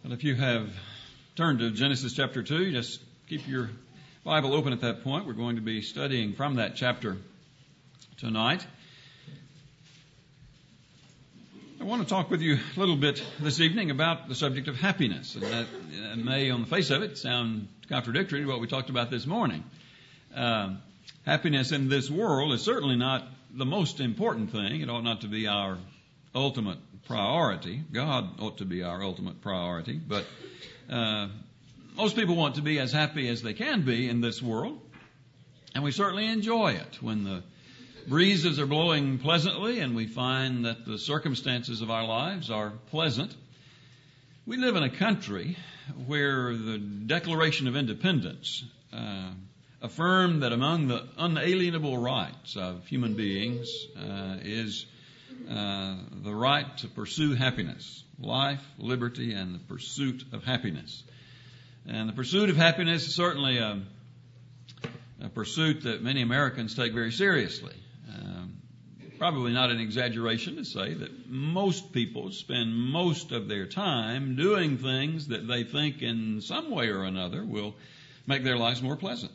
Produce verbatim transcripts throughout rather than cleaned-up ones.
Well, if you have turned to Genesis chapter two, just keep your Bible open at that point. We're going to be studying from that chapter tonight. I want to talk with you a little bit this evening about the subject of happiness. And that may, on the face of it, sound contradictory to what we talked about this morning. Uh, happiness in this world is certainly not the most important thing. It ought not to be our ultimate priority. God ought to be our ultimate priority. But uh, most people want to be as happy as they can be in this world. And we certainly enjoy it when the breezes are blowing pleasantly and we find that the circumstances of our lives are pleasant. We live in a country where the Declaration of Independence uh, affirmed that among the unalienable rights of human beings uh, is uh, the right to pursue happiness, life, liberty, and the pursuit of happiness. And the pursuit of happiness is certainly a, a pursuit that many Americans take very seriously. Um, probably not an exaggeration to say that most people spend most of their time doing things that they think in some way or another will make their lives more pleasant.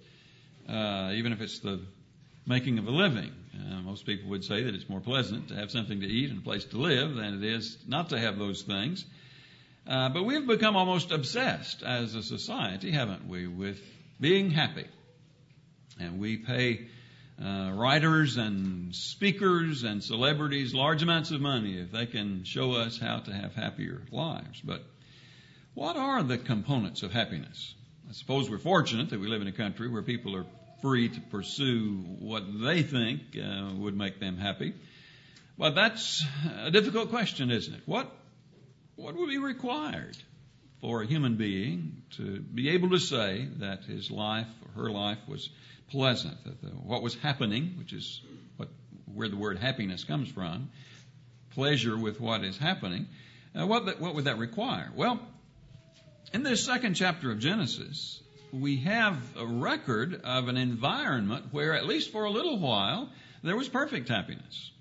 Uh, even if it's the making of a living. Uh, most people would say that it's more pleasant to have something to eat and a place to live than it is not to have those things. Uh, but we've become almost obsessed as a society, haven't we, with being happy. And we pay uh, writers and speakers and celebrities large amounts of money if they can show us how to have happier lives. But what are the components of happiness? I suppose we're fortunate that we live in a country where people are free to pursue what they think uh, would make them happy. But that's a difficult question, isn't it? What what would be required for a human being to be able to say that his life or her life was pleasant, that the, what was happening, which is what where the word happiness comes from, pleasure with what is happening, uh, what that, what would that require? Well, in this second chapter of Genesis, we have a record of an environment where, at least for a little while, there was perfect happiness.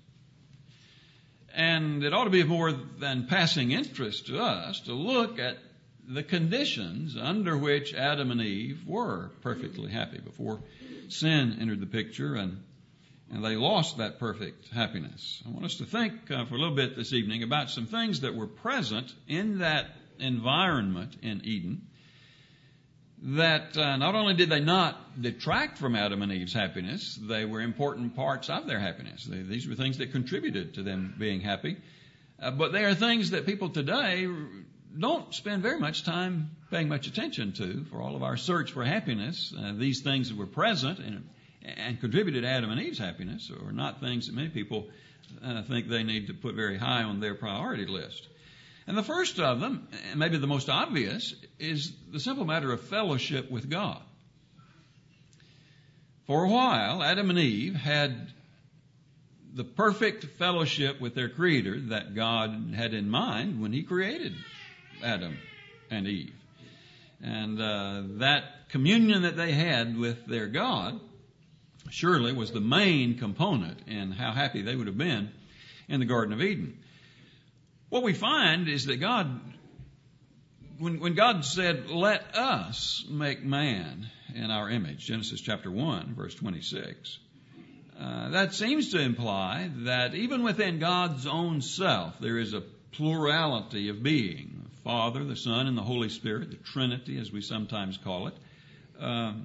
And it ought to be of more than passing interest to us to look at the conditions under which Adam and Eve were perfectly happy before sin entered the picture and, and they lost that perfect happiness. I want us to think uh, for a little bit this evening about some things that were present in that environment in Eden that uh, not only did they not detract from Adam and Eve's happiness, they were important parts of their happiness. They, these were things that contributed to them being happy. Uh, but they are things that people today don't spend very much time paying much attention to. For all of our search for happiness, uh, these things that were present and, and contributed to Adam and Eve's happiness are not things that many people uh, think they need to put very high on their priority list. And the first of them, and maybe the most obvious, is the simple matter of fellowship with God. For a while, Adam and Eve had the perfect fellowship with their Creator that God had in mind when He created Adam and Eve. And uh, that communion that they had with their God surely was the main component in how happy they would have been in the Garden of Eden. What we find is that God, when, when God said, let us make man in our image, Genesis chapter one, verse twenty-six, uh, that seems to imply that even within God's own self, there is a plurality of being, the Father, the Son, and the Holy Spirit, the Trinity, as we sometimes call it. Um,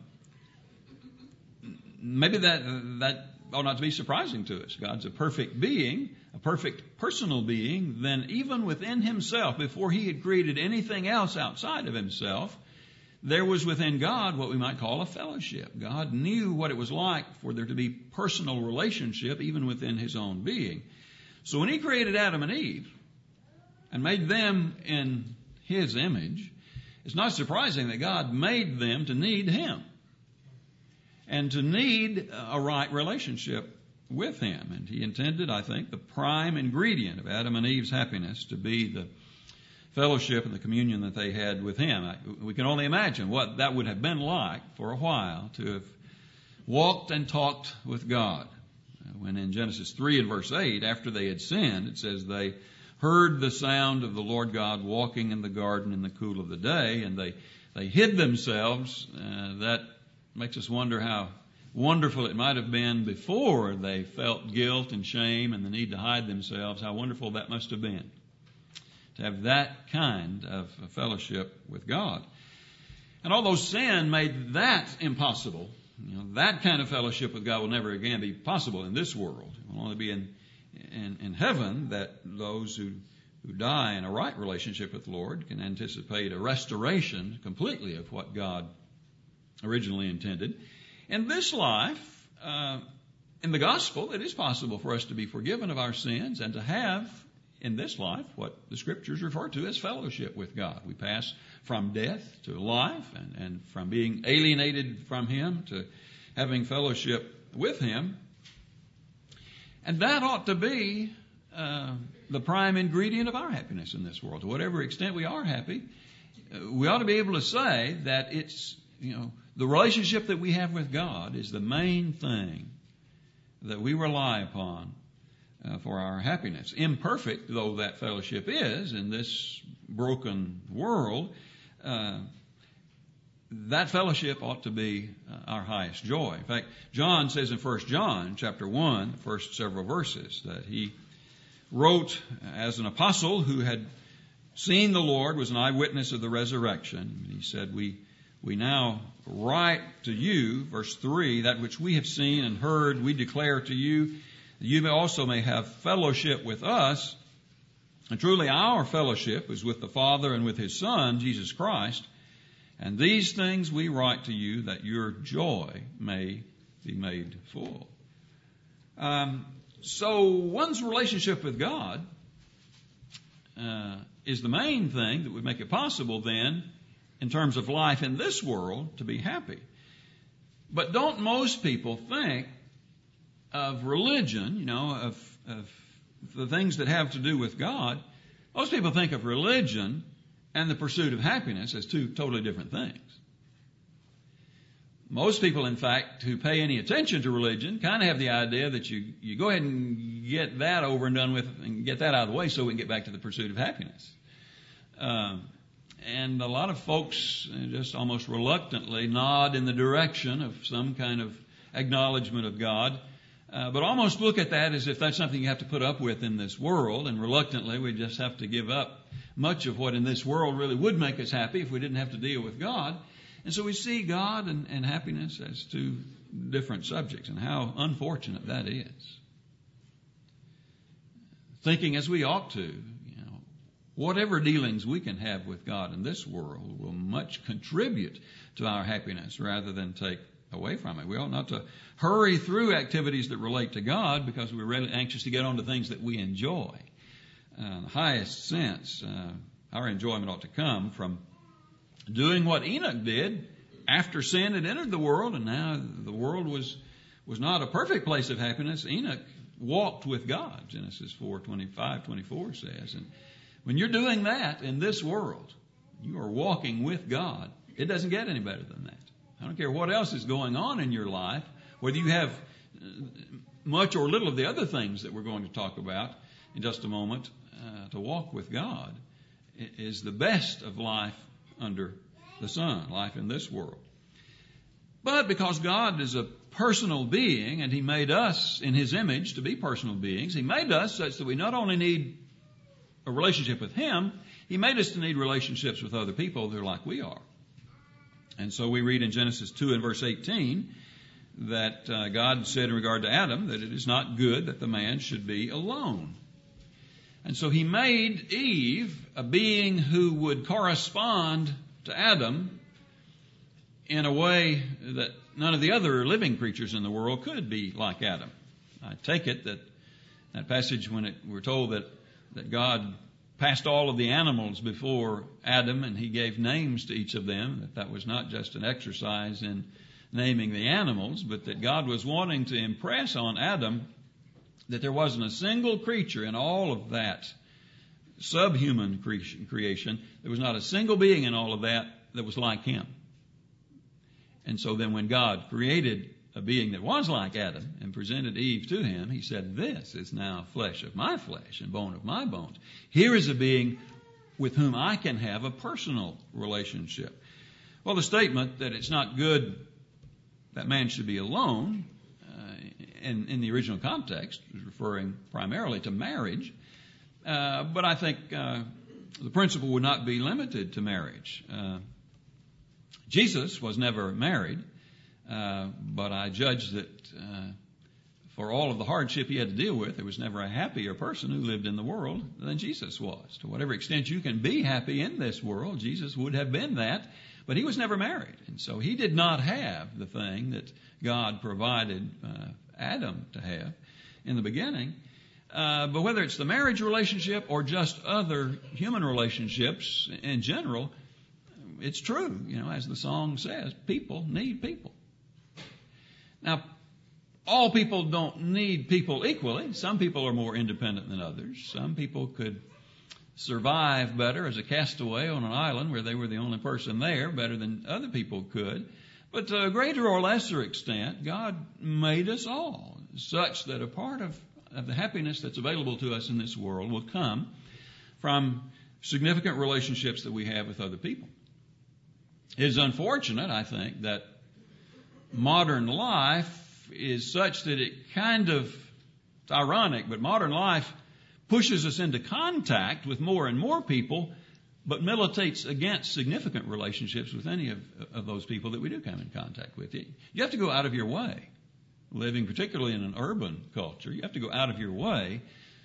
maybe that, that ought not to be surprising to us. God's a perfect being, a perfect personal being, then even within Himself, before He had created anything else outside of Himself, there was within God what we might call a fellowship. God knew what it was like for there to be personal relationship even within His own being. So when He created Adam and Eve and made them in His image, it's not surprising that God made them to need Him and to need a right relationship with Him. And He intended, I think, the prime ingredient of Adam and Eve's happiness to be the fellowship and the communion that they had with Him. We can only imagine what that would have been like for a while to have walked and talked with God. When in Genesis three and verse eight, after they had sinned, it says they heard the sound of the Lord God walking in the garden in the cool of the day, and they, they hid themselves. Uh, that makes us wonder how wonderful it might have been before they felt guilt and shame and the need to hide themselves. How wonderful that must have been to have that kind of fellowship with God. And although sin made that impossible, you know, that kind of fellowship with God will never again be possible in this world. It will only be in in, in heaven that those who, who die in a right relationship with the Lord can anticipate a restoration completely of what God originally intended. In this life, uh, in the gospel, it is possible for us to be forgiven of our sins and to have in this life what the Scriptures refer to as fellowship with God. We pass from death to life, and, and from being alienated from Him to having fellowship with Him. And that ought to be uh, the prime ingredient of our happiness in this world. To whatever extent we are happy, uh, we ought to be able to say that it's, you know, the relationship that we have with God is the main thing that we rely upon uh, for our happiness. Imperfect though that fellowship is in this broken world, uh, that fellowship ought to be uh, our highest joy. In fact, John says in First John chapter one, the first several verses, that he wrote as an apostle who had seen the Lord, was an eyewitness of the resurrection. He said, we We now write to you, verse three, that which we have seen and heard, we declare to you, that you may also may have fellowship with us. And truly our fellowship is with the Father and with His Son, Jesus Christ. And these things we write to you, that your joy may be made full. Um, so one's relationship with God uh, is the main thing that would make it possible then, in terms of life in this world, to be happy. But don't most people think of religion, you know, of, of the things that have to do with God? Most people think of religion and the pursuit of happiness as two totally different things. Most people, in fact, who pay any attention to religion kind of have the idea that you, you go ahead and get that over and done with and get that out of the way so we can get back to the pursuit of happiness. Um, And a lot of folks just almost reluctantly nod in the direction of some kind of acknowledgement of God, uh, but almost look at that as if that's something you have to put up with in this world, and reluctantly we just have to give up much of what in this world really would make us happy if we didn't have to deal with God. And so we see God and, and happiness as two different subjects, and how unfortunate that is. Thinking as we ought to, whatever dealings we can have with God in this world will much contribute to our happiness rather than take away from it. We ought not to hurry through activities that relate to God because we're really anxious to get on to things that we enjoy. Uh, in the highest sense, uh, our enjoyment ought to come from doing what Enoch did after sin had entered the world, and now the world was was not a perfect place of happiness. Enoch walked with God, Genesis four twenty-five, twenty-four says. And when you're doing that in this world, you are walking with God. It doesn't get any better than that. I don't care what else is going on in your life, whether you have much or little of the other things that we're going to talk about in just a moment. Uh, to walk with God is the best of life under the sun, life in this world. But because God is a personal being, and He made us in His image to be personal beings, He made us such that we not only need a relationship with Him, He made us to need relationships with other people that are like we are. And so we read in Genesis two and verse eighteen that uh, God said in regard to Adam that it is not good that the man should be alone. And so He made Eve a being who would correspond to Adam in a way that none of the other living creatures in the world could be like Adam. I take it that that passage when it, we're told that, that God passed all of the animals before Adam and He gave names to each of them, that that was not just an exercise in naming the animals, but that God was wanting to impress on Adam that there wasn't a single creature in all of that subhuman creation, there was not a single being in all of that that was like him. And so then when God created a being that was like Adam and presented Eve to him, he said, "This is now flesh of my flesh and bone of my bones." Here is a being with whom I can have a personal relationship. Well, the statement that it's not good that man should be alone, uh, in, in the original context, is referring primarily to marriage. Uh, but I think uh, the principle would not be limited to marriage. Uh, Jesus was never married, uh, but I judge that uh, for all of the hardship he had to deal with, there was never a happier person who lived in the world than Jesus was. To whatever extent you can be happy in this world, Jesus would have been that, but he was never married. And so he did not have the thing that God provided uh, Adam to have in the beginning. Uh, but whether it's the marriage relationship or just other human relationships in general, it's true. You know, as the song says, people need people. Now, all people don't need people equally. Some people are more independent than others. Some people could survive better as a castaway on an island where they were the only person there, better than other people could. But to a greater or lesser extent, God made us all such that a part of, of the happiness that's available to us in this world will come from significant relationships that we have with other people. It is unfortunate, I think, that modern life is such that it kind of, it's ironic, but modern life pushes us into contact with more and more people, but militates against significant relationships with any of, of those people that we do come in contact with. You have to go out of your way, living particularly in an urban culture, you have to go out of your way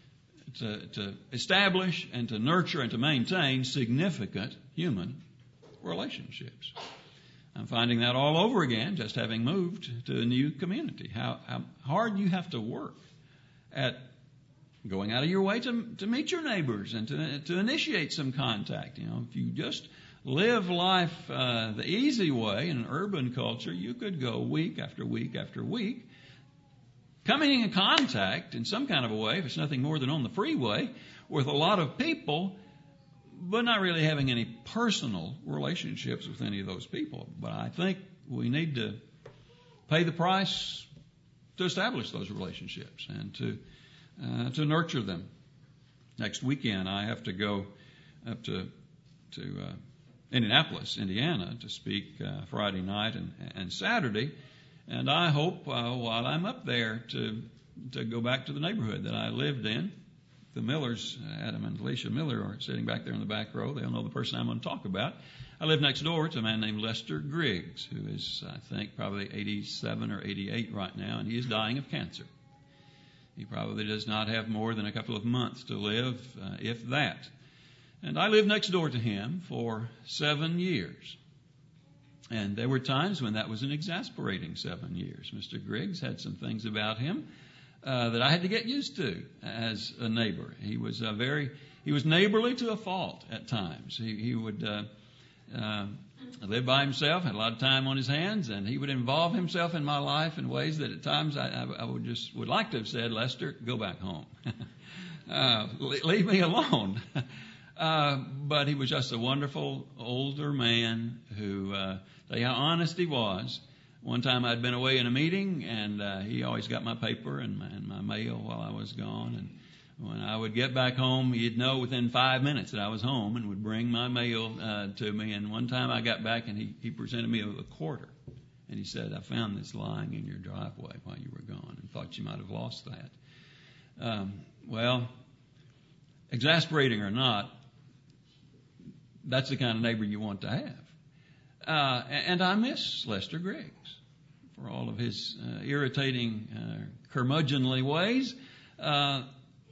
to, to establish and to nurture and to maintain significant human relationships. I'm finding that all over again, just having moved to a new community. How, how hard you have to work at going out of your way to, to meet your neighbors and to, to initiate some contact. You know, if you just live life uh, the easy way in an urban culture, you could go week after week after week, coming in contact in some kind of a way, if it's nothing more than on the freeway, with a lot of people, but not really having any personal relationships with any of those people. But I think we need to pay the price to establish those relationships and to uh, to nurture them. Next weekend, I have to go up to to uh, Indianapolis, Indiana, to speak uh, Friday night and, and Saturday, and I hope uh, while I'm up there to to go back to the neighborhood that I lived in. The Millers, Adam and Alicia Miller, are sitting back there in the back row. They'll know the person I'm going to talk about. I live next door to a man named Lester Griggs, who is, I think, probably eighty-seven or eighty-eight right now, and he is dying of cancer. He probably does not have more than a couple of months to live, uh, if that. And I lived next door to him for seven years. And there were times when that was an exasperating seven years. Mister Griggs had some things about him Uh, that I had to get used to as a neighbor. He was uh, very, he was neighborly to a fault at times. He, he would uh, uh, live by himself, had a lot of time on his hands, and he would involve himself in my life in ways that at times I, I, I would just would like to have said, "Lester, go back home, uh, leave me alone." uh, but he was just a wonderful older man who, uh, tell you how honest he was. One time I'd been away in a meeting, and uh, he always got my paper and my, and my mail while I was gone. And when I would get back home, he'd know within five minutes that I was home and would bring my mail uh, to me. And one time I got back, and he, he presented me with a quarter. And he said, "I found this lying in your driveway while you were gone and thought you might have lost that." Um, well, exasperating or not, that's the kind of neighbor you want to have. Uh, and I miss Lester Griggs for all of his uh, irritating, uh, curmudgeonly ways. Uh,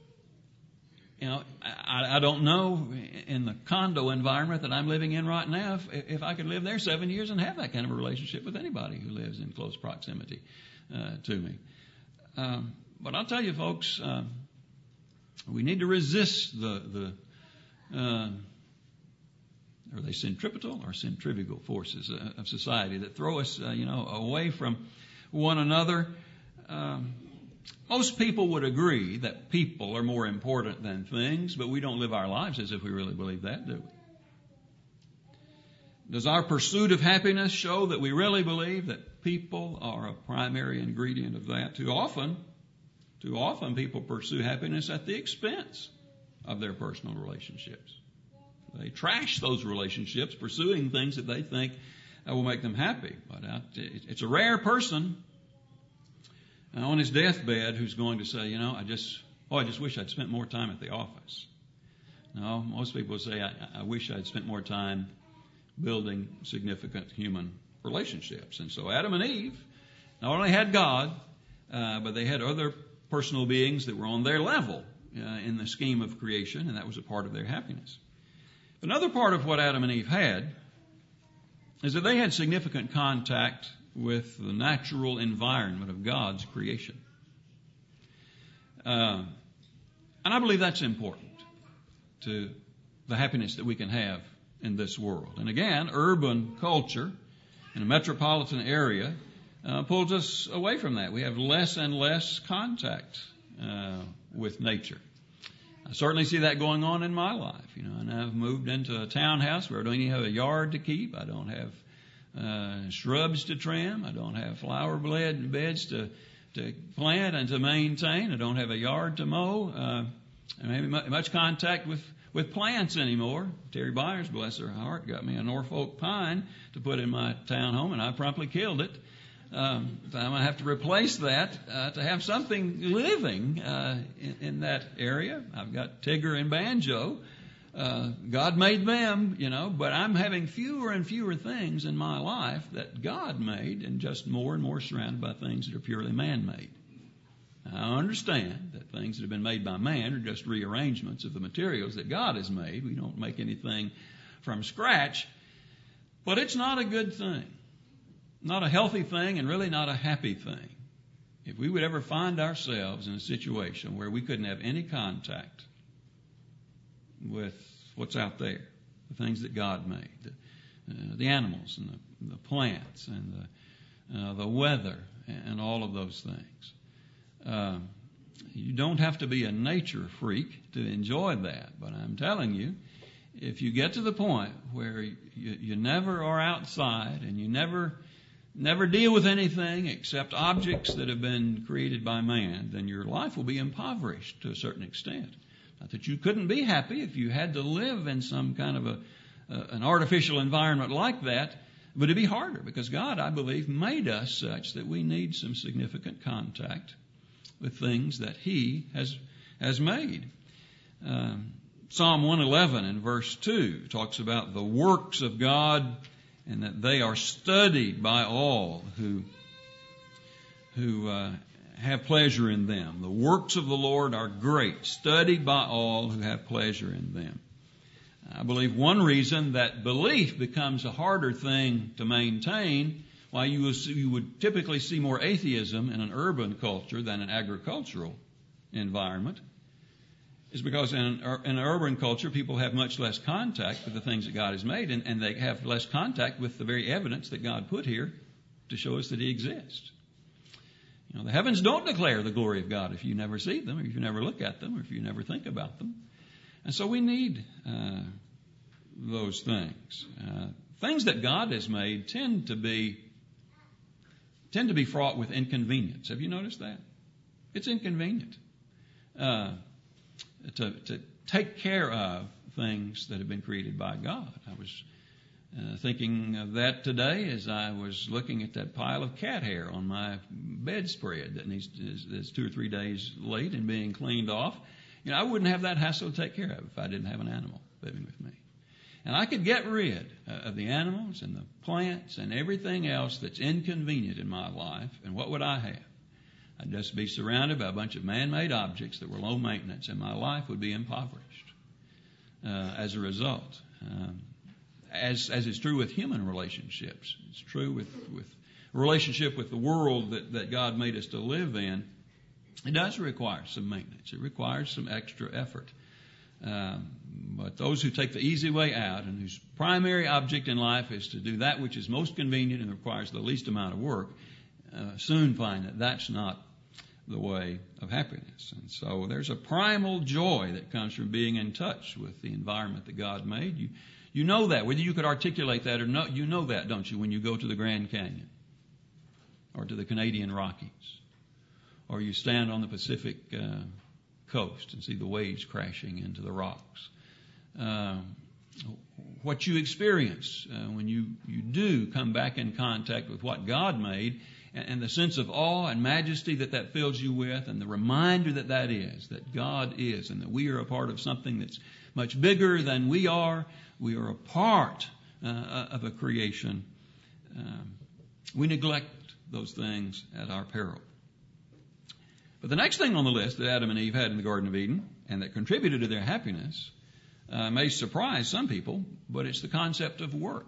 you know, I, I don't know in the condo environment that I'm living in right now if, if I could live there seven years and have that kind of a relationship with anybody who lives in close proximity uh, to me. Um, but I'll tell you, folks, uh, we need to resist the the. Uh, Are they centripetal or centrifugal forces uh, of society that throw us, uh, you know, away from one another? Um, most people would agree that people are more important than things, but we don't live our lives as if we really believe that, do we? Does our pursuit of happiness show that we really believe that people are a primary ingredient of that. Too often, too often people pursue happiness at the expense of their personal relationships. They trash those relationships, pursuing things that they think will make them happy. But it's a rare person on his deathbed who's going to say, you know, I just, oh, I just wish I'd spent more time at the office. No, most people say, I, I wish I'd spent more time building significant human relationships. And so Adam and Eve not only had God, uh, but they had other personal beings that were on their level uh, in the scheme of creation, and that was a part of their happiness. Another part of what Adam and Eve had is that they had significant contact with the natural environment of God's creation. Uh, and I believe that's important to the happiness that we can have in this world. And again, urban culture in a metropolitan area uh, pulls us away from that. We have less and less contact uh, with nature. I certainly see that going on in my life. You know, and I've moved into a townhouse where I don't even have a yard to keep. I don't have uh, shrubs to trim. I don't have flower beds to to plant and to maintain. I don't have a yard to mow. Uh, I don't have much contact with, with plants anymore. Terry Byers, bless her heart, got me a Norfolk pine to put in my townhome, and I promptly killed it. Um, so I'm going to have to replace that uh, to have something living uh, in, in that area. I've got Tigger and Banjo. Uh, God made them, you know, but I'm having fewer and fewer things in my life that God made, and just more and more surrounded by things that are purely man-made. Now, I understand that things that have been made by man are just rearrangements of the materials that God has made. We don't make anything from scratch, but it's not a good thing, not a healthy thing, and really not a happy thing. If we would ever find ourselves in a situation where we couldn't have any contact with what's out there, the things that God made, the, uh, the animals and the, the plants and the, uh, the weather and all of those things. Um, you don't have to be a nature freak to enjoy that, but I'm telling you, if you get to the point where you, you never are outside and you never never deal with anything except objects that have been created by man, then your life will be impoverished to a certain extent. Not that you couldn't be happy if you had to live in some kind of a uh, an artificial environment like that, but it'd be harder because God, I believe, made us such that we need some significant contact with things that He has has made. Um, Psalm one eleven in verse two talks about the works of God and that they are studied by all who who uh, have pleasure in them. The works of the Lord are great, studied by all who have pleasure in them. I believe one reason that belief becomes a harder thing to maintain, why you would, you would typically see more atheism in an urban culture than an agricultural environment, is because in an, in an urban culture, people have much less contact with the things that God has made, and, and they have less contact with the very evidence that God put here to show us that He exists. You know, the heavens don't declare the glory of God if you never see them, or if you never look at them, or if you never think about them. And so we need uh, those things. Uh, things that God has made tend to be tend to be fraught with inconvenience. Have you noticed that? It's inconvenient uh, to, to take care of things that have been created by God. I was Uh, thinking of that today as I was looking at that pile of cat hair on my bedspread that needs is, is two or three days late and being cleaned off. You know, I wouldn't have that hassle to take care of if I didn't have an animal living with me. And I could get rid uh, of the animals and the plants and everything else that's inconvenient in my life. And what would I have? I'd just be surrounded by a bunch of man-made objects that were low maintenance, and my life would be impoverished uh, as a result. Um, As as is true with human relationships, it's true with with relationship with the world that, that God made us to live in. It does require some maintenance. It requires some extra effort. Um, but those who take the easy way out and whose primary object in life is to do that which is most convenient and requires the least amount of work, uh, soon find that that's not the way of happiness. And so there's a primal joy that comes from being in touch with the environment that God made. You You know that. Whether you could articulate that or not, you know that, don't you, when you go to the Grand Canyon? or to the Canadian Rockies, or you stand on the Pacific uh, coast and see the waves crashing into the rocks. Uh, what you experience uh, when you, you do come back in contact with what God made, and, and the sense of awe and majesty that that fills you with, and the reminder that that is, that God is, and that we are a part of something that's much bigger than we are. We are a part uh, of a creation. Um, we neglect those things at our peril. But the next thing on the list that Adam and Eve had in the Garden of Eden, and that contributed to their happiness, uh, may surprise some people, but it's the concept of work.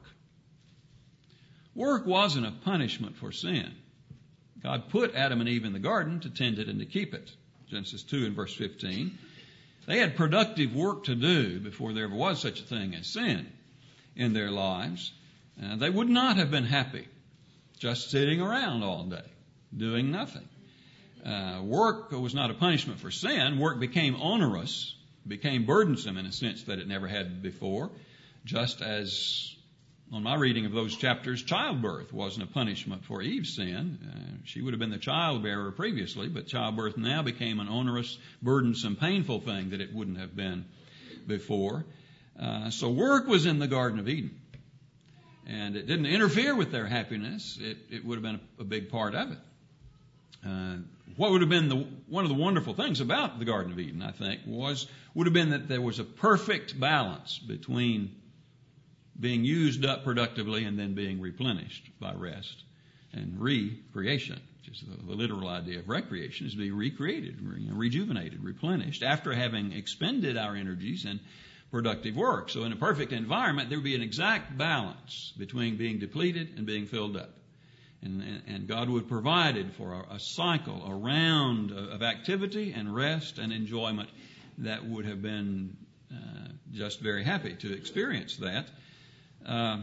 Work wasn't a punishment for sin. God put Adam and Eve in the garden to tend it and to keep it. Genesis two and verse fifteen. They had productive work to do before there ever was such a thing as sin in their lives. Uh, they would not have been happy just sitting around all day, doing nothing. Uh, work was not a punishment for sin. Work became onerous, became burdensome in a sense that it never had before, just as on my reading of those chapters, childbirth wasn't a punishment for Eve's sin. Uh, she would have been the childbearer previously, but childbirth now became an onerous, burdensome, painful thing that it wouldn't have been before. Uh, so work was in the Garden of Eden. And it didn't interfere with their happiness. It, it would have been a, a big part of it. Uh, what would have been the, one of the wonderful things about the Garden of Eden, I think, was would have been that there was a perfect balance between being used up productively and then being replenished by rest, and recreation, which is the, the literal idea of recreation, is to be recreated, re, rejuvenated, replenished after having expended our energies in productive work. So in a perfect environment, there would be an exact balance between being depleted and being filled up. And, and, and God would have provided for a, a cycle, a round of activity and rest and enjoyment that would have been uh, just very happy to experience that. Uh,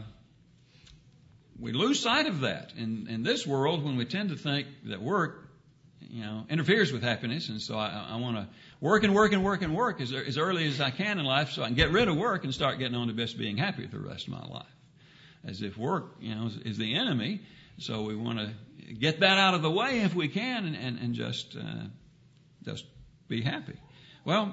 we lose sight of that in, in this world when we tend to think that work, you know, interferes with happiness. And so I, I want to work and work and work and work as, as early as I can in life so I can get rid of work and start getting on to just being happy for the rest of my life. As if work, you know, is, is the enemy. So we want to get that out of the way if we can and, and, and just, uh, just be happy. Well,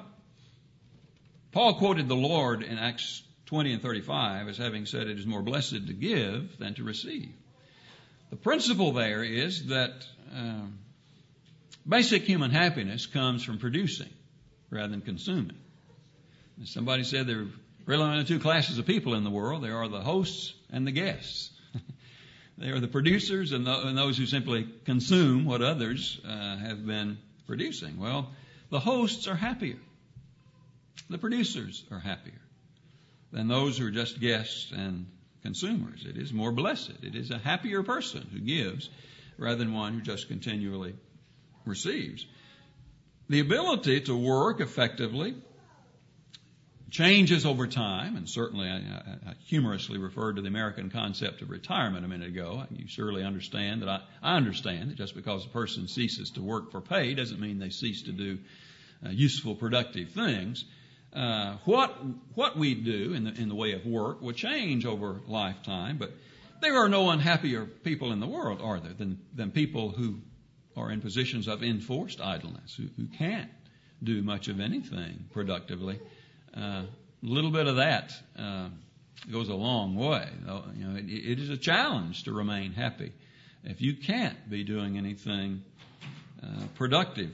Paul quoted the Lord in Acts twenty and thirty-five as having said it is more blessed to give than to receive. The principle there is that um, basic human happiness comes from producing rather than consuming. As somebody said there are really only two classes of people in the world. There are the hosts and the guests. They are the producers and, the, and those who simply consume what others uh, have been producing. Well, the hosts are happier. The producers are happier than those who are just guests and consumers. It is more blessed. It is a happier person who gives rather than one who just continually receives. The ability to work effectively changes over time, and certainly I, I, I humorously referred to the American concept of retirement a minute ago. You surely understand that I, I understand that just because a person ceases to work for pay doesn't mean they cease to do uh, useful, productive things. Uh, what what we do in the in the way of work will change over lifetime, but there are no unhappier people in the world, are there, than than people who are in positions of enforced idleness, who, who can't do much of anything productively. Uh, a little bit of that uh, goes a long way. You know, it, it is a challenge to remain happy if you can't be doing anything uh, productive.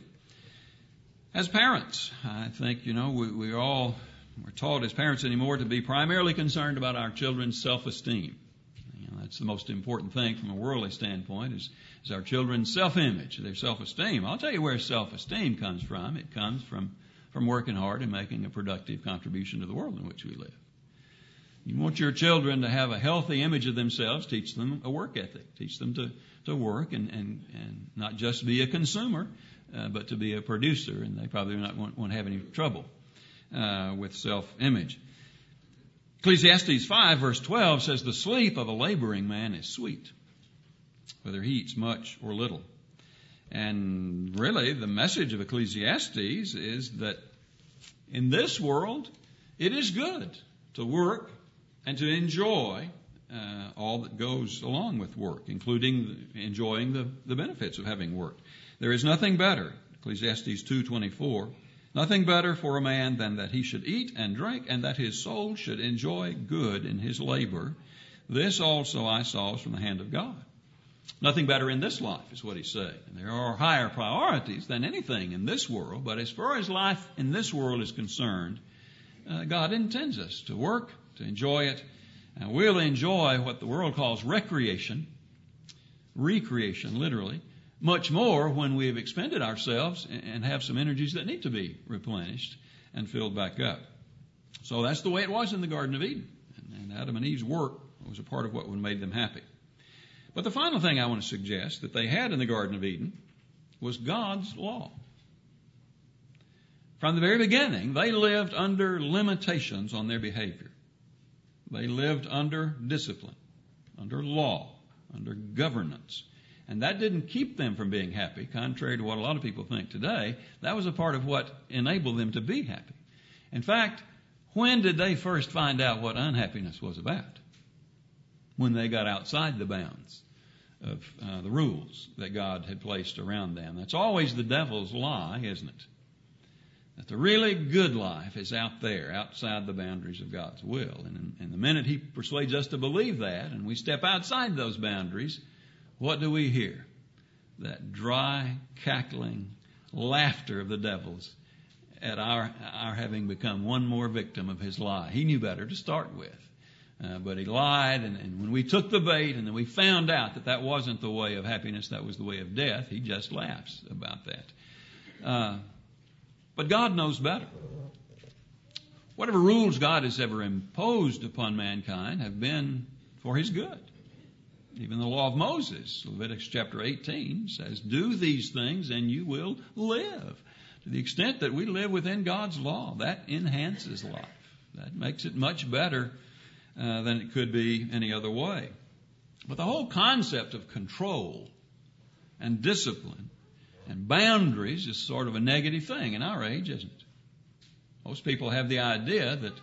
As parents, I think, you know, we, we all we're taught as parents anymore to be primarily concerned about our children's self-esteem. You know, that's the most important thing from a worldly standpoint is, is our children's self-image, their self-esteem. I'll tell you where self-esteem comes from. It comes from from working hard and making a productive contribution to the world in which we live. You want your children to have a healthy image of themselves, teach them a work ethic. Teach them to, to work and, and, and not just be a consumer, uh, but to be a producer, and they probably not won't, won't have any trouble uh, with self-image. Ecclesiastes five verse twelve says, the sleep of a laboring man is sweet, whether he eats much or little. And really, the message of Ecclesiastes is that in this world, it is good to work and to enjoy uh, all that goes along with work, including enjoying the, the benefits of having worked. There is nothing better, Ecclesiastes two twenty-four, nothing better for a man than that he should eat and drink, and that his soul should enjoy good in his labor. This also I saw from the hand of God. Nothing better in this life is what he's saying. There are higher priorities than anything in this world, but as far as life in this world is concerned, uh, God intends us to work, to enjoy it, and we'll enjoy what the world calls recreation, recreation literally, much more when we've expended ourselves and have some energies that need to be replenished and filled back up. So that's the way it was in the Garden of Eden. And Adam and Eve's work was a part of what made them happy. But the final thing I want to suggest that they had in the Garden of Eden was God's law. From the very beginning, they lived under limitations on their behavior. They lived under discipline, under law, under governance. And that didn't keep them from being happy, contrary to what a lot of people think today. That was a part of what enabled them to be happy. In fact, when did they first find out what unhappiness was about? When they got outside the bounds of uh, the rules that God had placed around them. That's always the devil's lie, isn't it? That the really good life is out there, outside the boundaries of God's will. And, and the minute he persuades us to believe that, and we step outside those boundaries, what do we hear? That dry, cackling laughter of the devils at our, our having become one more victim of his lie. He knew better to start with. Uh, but he lied, and, and when we took the bait and then we found out that that wasn't the way of happiness, that was the way of death, he just laughs about that. Uh, but God knows better. Whatever rules God has ever imposed upon mankind have been for his good. Even the law of Moses, Leviticus chapter eighteen, says, do these things and you will live. To the extent that we live within God's law, that enhances life. That makes it much better Uh, than it could be any other way. But the whole concept of control and discipline and boundaries is sort of a negative thing in our age, isn't it? Most people have the idea that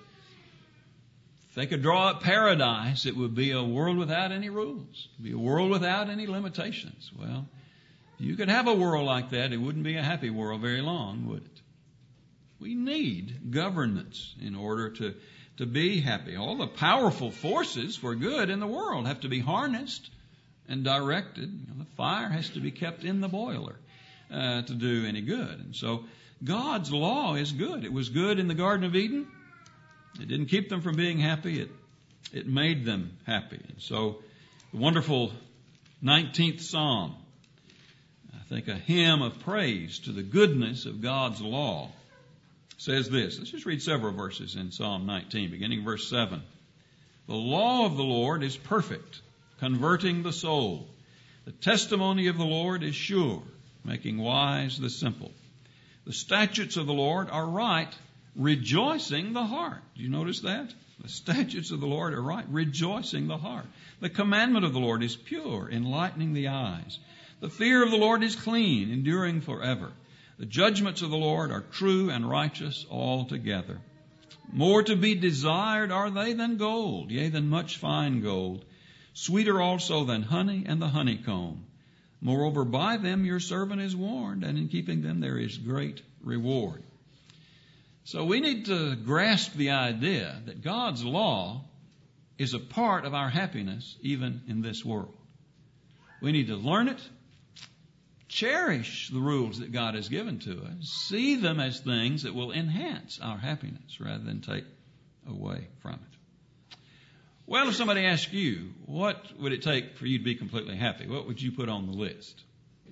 if they could draw up paradise, it would be a world without any rules, it would be a world without any limitations. Well, if you could have a world like that, it wouldn't be a happy world very long, would it? We need governance in order to to be happy. All the powerful forces for good in the world have to be harnessed and directed. You know, the fire has to be kept in the boiler uh, to do any good. And so God's law is good. It was good in the Garden of Eden. It didn't keep them from being happy. It, it made them happy. And so the wonderful nineteenth Psalm, I think a hymn of praise to the goodness of God's law, says this. Let's just read several verses in Psalm nineteen, beginning verse seven. The law of the Lord is perfect, converting the soul. The testimony of the Lord is sure, making wise the simple. The statutes of the Lord are right, rejoicing the heart. Do you notice that? The statutes of the Lord are right, rejoicing the heart. The commandment of the Lord is pure, enlightening the eyes. The fear of the Lord is clean, enduring forever. The judgments of the Lord are true and righteous altogether. More to be desired are they than gold, yea, than much fine gold. Sweeter also than honey and the honeycomb. Moreover, by them your servant is warned, and in keeping them there is great reward. So we need to grasp the idea that God's law is a part of our happiness even in this world. We need to learn it, cherish the rules that God has given to us, see them as things that will enhance our happiness rather than take away from it. Well, if somebody asks you, what would it take for you to be completely happy? What would you put on the list?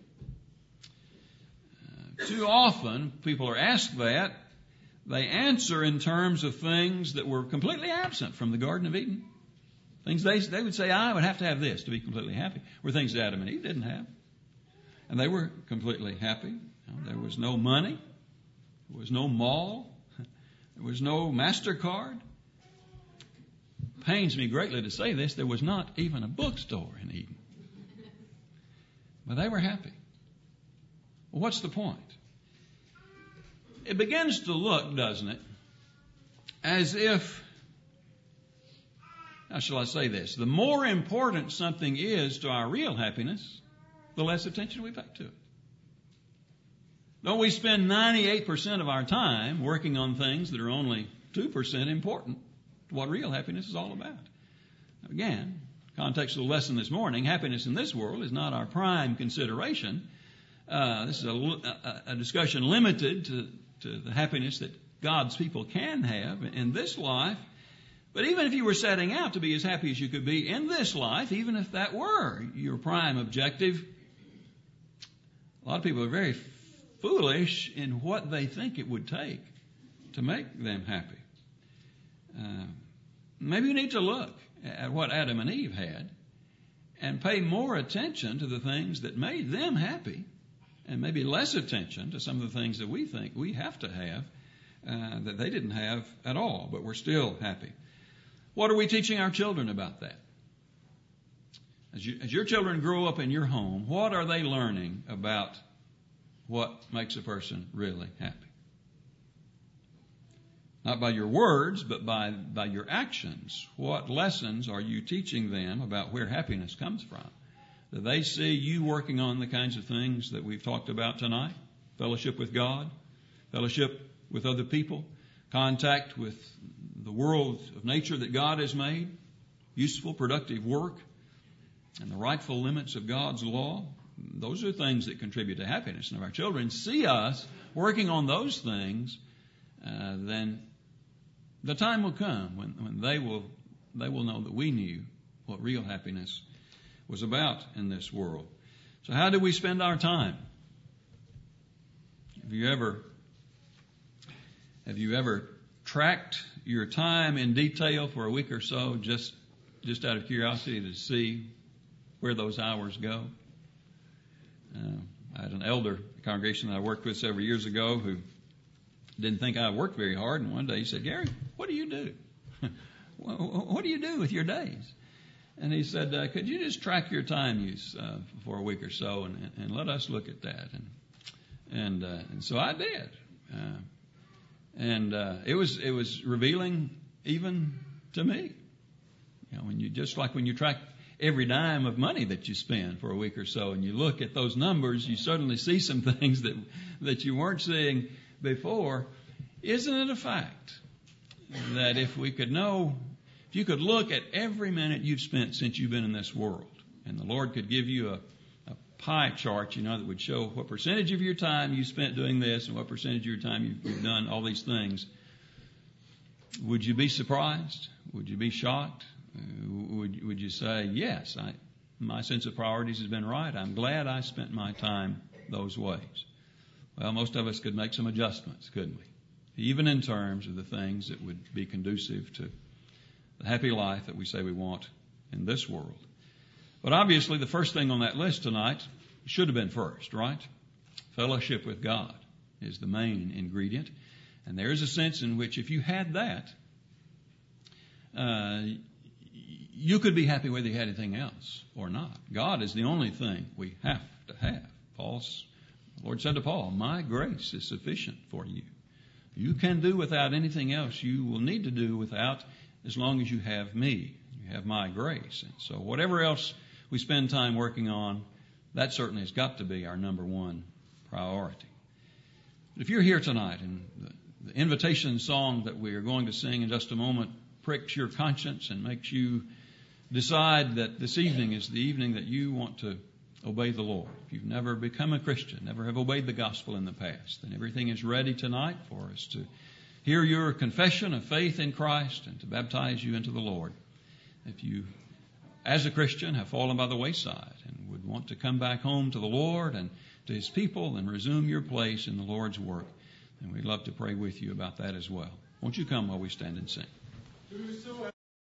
Uh, too often, people are asked that. They answer in terms of things that were completely absent from the Garden of Eden. Things they, they would say, I would have to have this to be completely happy, were things that Adam and Eve didn't have. And they were completely happy. You know, there was no money. There was no mall. There was no MasterCard. It pains me greatly to say this. There was not even a bookstore in Eden. But they were happy. Well, what's the point? It begins to look, doesn't it, as if how shall I say this? The more important something is to our real happiness, the less attention we pay to it. Don't we spend ninety-eight percent of our time working on things that are only two percent important to what real happiness is all about? Again, context of the lesson this morning, happiness in this world is not our prime consideration. Uh, this is a, a, a discussion limited to, to the happiness that God's people can have in this life. But even if you were setting out to be as happy as you could be in this life, even if that were your prime objective, a lot of people are very foolish in what they think it would take to make them happy. Uh, maybe you need to look at what Adam and Eve had and pay more attention to the things that made them happy and maybe less attention to some of the things that we think we have to have uh, that they didn't have at all, but we're still happy. What are we teaching our children about that? As, you, as your children grow up in your home, what are they learning about what makes a person really happy? Not by your words, but by, by your actions. What lessons are you teaching them about where happiness comes from? Do they see you working on the kinds of things that we've talked about tonight? Fellowship with God, fellowship with other people, contact with the world of nature that God has made, useful, productive work, and the rightful limits of God's law. Those are things that contribute to happiness. And if our children see us working on those things, uh, then the time will come when, when they will they will know that we knew what real happiness was about in this world. So how do we spend our time? Have you ever have you ever tracked your time in detail for a week or so, just just out of curiosity to see where those hours go? Uh, I had an elder congregation that I worked with several years ago who didn't think I worked very hard, and one day he said, "Gary, what do you do? What do you do with your days?" And he said, uh, "Could you just track your time use uh, for a week or so, and, and let us look at that?" And and, uh, and so I did, uh, and uh, it was it was revealing even to me. You know, when you just like when you track every dime of money that you spend for a week or so, and you look at those numbers, you suddenly see some things that that you weren't seeing before. Isn't it a fact that if we could know, if you could look at every minute you've spent since you've been in this world, and the Lord could give you a, a pie chart, you know, that would show what percentage of your time you spent doing this and what percentage of your time you've, you've done all these things, would you be surprised? Would you be shocked? Uh, would, would you say, yes, I, my sense of priorities has been right. I'm glad I spent my time those ways. Well, most of us could make some adjustments, couldn't we? Even in terms of the things that would be conducive to the happy life that we say we want in this world. But obviously, the first thing on that list tonight should have been first, right? Fellowship with God is the main ingredient. And there is a sense in which if you had that, uh, you could be happy whether you had anything else or not. God is the only thing we have to have. Paul's The Lord said to Paul, "My grace is sufficient for you." You can do without anything else you will need to do without, as long as you have me. You have my grace. And so whatever else we spend time working on, that certainly has got to be our number one priority. But if you're here tonight and the, the invitation song that we are going to sing in just a moment pricks your conscience and makes you decide that this evening is the evening that you want to obey the Lord. If you've never become a Christian, never have obeyed the gospel in the past, then everything is ready tonight for us to hear your confession of faith in Christ and to baptize you into the Lord. If you, as a Christian, have fallen by the wayside and would want to come back home to the Lord and to His people and resume your place in the Lord's work, then we'd love to pray with you about that as well. Won't you come while we stand and sing?